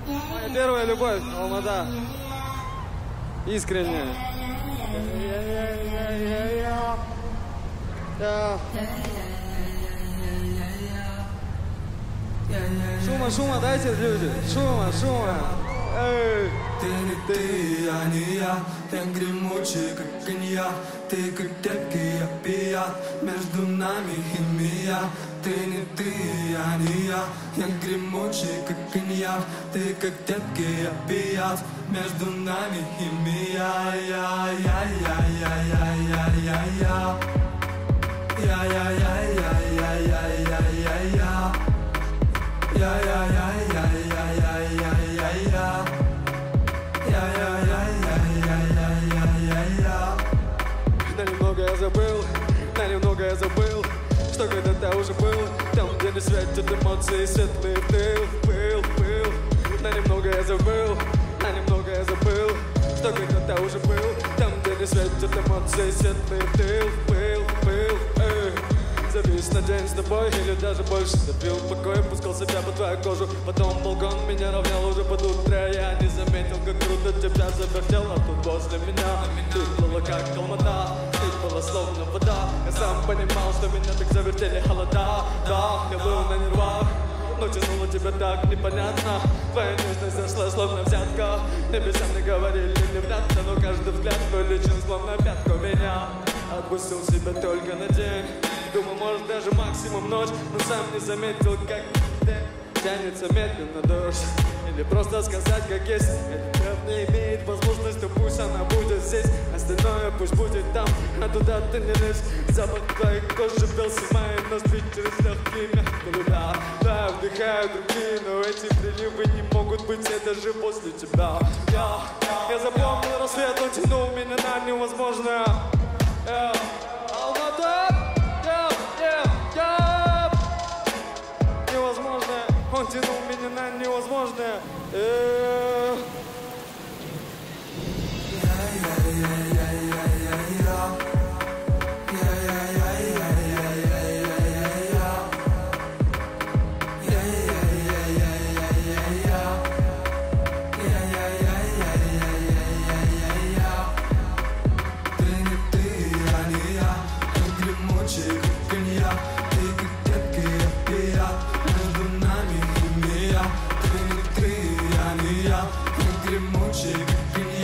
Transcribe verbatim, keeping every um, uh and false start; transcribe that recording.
Моя первая любовь, Алмата. Искренне. Шума, шума, дайте, люди. Шума, шума. Эй. Ты не ты, я не я. Я гремучий, как коньяк. Ты как терпкий опиат. Между нами химия. Ты не ты, я не я. Я гремучий, как коньяк. Ты как терпкий опиат. Между нами химия. Я, я, я, я, я, я, я, я. Я, я, я, я, я, я, я, я, я. Я, я, я, я, я, я, я, я, я. Я, я, я, я, я, я, я, я, я. На немного я забыл, на немного я забыл, что когда-то уже был. Там, где не светят эмоции, светлый пыл, пыл, пыл. На немного я забыл, на немного я забыл, что когда-то уже был. Там, где не светят эмоции, светлый пыл, пыл, пыл, эй. Завис на день с тобой или даже больше. Запил покой, пускал себя по твою кожу. Потом балкон меня равнял уже под утро. Я не заметил, как круто тебя завертел. А тут возле меня ты плыла как Алмата. Ты была словно вода. Я сам понимал, что меня так завертели холода. Да, я был на нервах, но тянуло тебя так непонятно. Твоя нежность зашла словно взятка. Небеса мне говорили невнятно, но каждый взгляд твой личен словно пятку меня. Отпустил себя только на день. Думал, может даже максимум ночь, но сам не заметил, как тянется медленно дождь. Или просто сказать, как есть. Эта любовь не имеет возможности, то пусть она будет здесь. Остальное пусть будет там, а туда ты не лезь. Запах твоей кожи бился в мои ноздри через легкие мягкие. Да, да, вдыхаю другие, но эти приливы не могут быть, это же после тебя. Я, я запомнил рассвет, он тянул меня на невозможное. Yeah. Алмата, yeah, yeah, yeah. Невозможное, он тянул меня на невозможное. Yeah. Гремучий, как